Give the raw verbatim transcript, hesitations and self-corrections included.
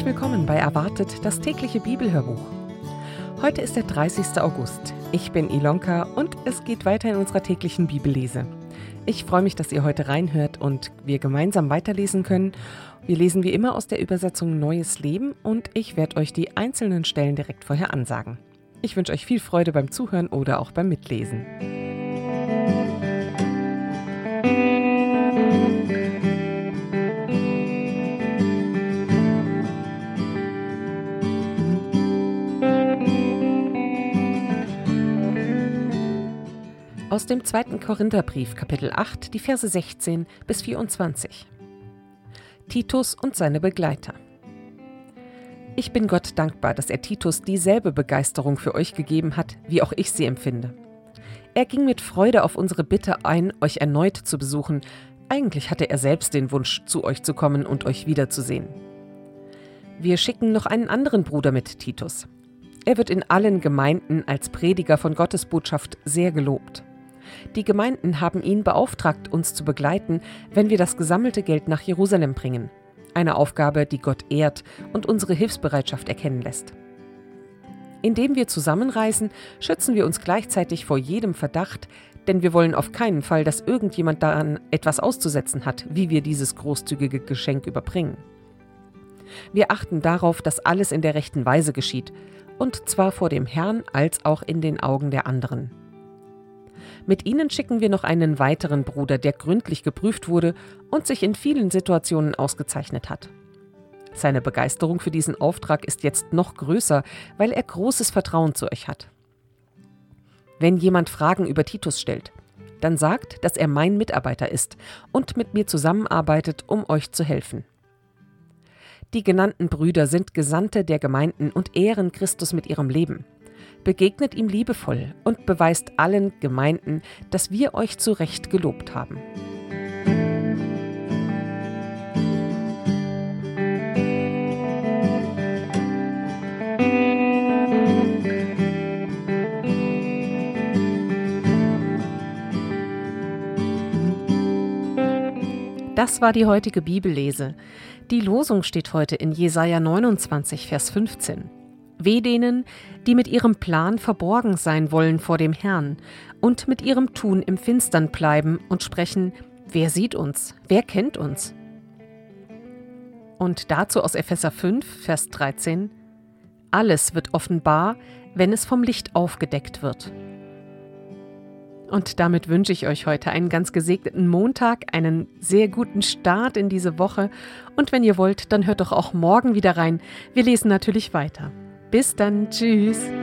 willkommen bei Erwartet, das tägliche Bibelhörbuch. Heute ist der dreißigster August. Ich bin Ilonka und es geht weiter in unserer täglichen Bibellese. Ich freue mich, dass ihr heute reinhört und wir gemeinsam weiterlesen können. Wir lesen wie immer aus der Übersetzung Neues Leben und ich werde euch die einzelnen Stellen direkt vorher ansagen. Ich wünsche euch viel Freude beim Zuhören oder auch beim Mitlesen. Aus dem zweiten Korintherbrief, Kapitel acht, die Verse sechzehn bis vierundzwanzig. Titus und seine Begleiter. Ich bin Gott dankbar, dass er Titus dieselbe Begeisterung für euch gegeben hat, wie auch ich sie empfinde. Er ging mit Freude auf unsere Bitte ein, euch erneut zu besuchen. Eigentlich hatte er selbst den Wunsch, zu euch zu kommen und euch wiederzusehen. Wir schicken noch einen anderen Bruder mit, Titus. Er wird in allen Gemeinden als Prediger von Gottes Botschaft sehr gelobt. Die Gemeinden haben ihn beauftragt, uns zu begleiten, wenn wir das gesammelte Geld nach Jerusalem bringen. Eine Aufgabe, die Gott ehrt und unsere Hilfsbereitschaft erkennen lässt. Indem wir zusammenreisen, schützen wir uns gleichzeitig vor jedem Verdacht, denn wir wollen auf keinen Fall, dass irgendjemand daran etwas auszusetzen hat, wie wir dieses großzügige Geschenk überbringen. Wir achten darauf, dass alles in der rechten Weise geschieht, und zwar vor dem Herrn als auch in den Augen der anderen. Mit ihnen schicken wir noch einen weiteren Bruder, der gründlich geprüft wurde und sich in vielen Situationen ausgezeichnet hat. Seine Begeisterung für diesen Auftrag ist jetzt noch größer, weil er großes Vertrauen zu euch hat. Wenn jemand Fragen über Titus stellt, dann sagt, dass er mein Mitarbeiter ist und mit mir zusammenarbeitet, um euch zu helfen. Die genannten Brüder sind Gesandte der Gemeinden und ehren Christus mit ihrem Leben. Begegnet ihm liebevoll und beweist allen Gemeinden, dass wir euch zu Recht gelobt haben. Das war die heutige Bibellese. Die Losung steht heute in Jesaja neunundzwanzig, Vers fünfzehn. Weh denen, die mit ihrem Plan verborgen sein wollen vor dem Herrn und mit ihrem Tun im Finstern bleiben und sprechen, wer sieht uns, wer kennt uns? Und dazu aus Epheser fünf, Vers dreizehn, alles wird offenbar, wenn es vom Licht aufgedeckt wird. Und damit wünsche ich euch heute einen ganz gesegneten Montag, einen sehr guten Start in diese Woche. Und wenn ihr wollt, dann hört doch auch morgen wieder rein. Wir lesen natürlich weiter. Bis dann, tschüss.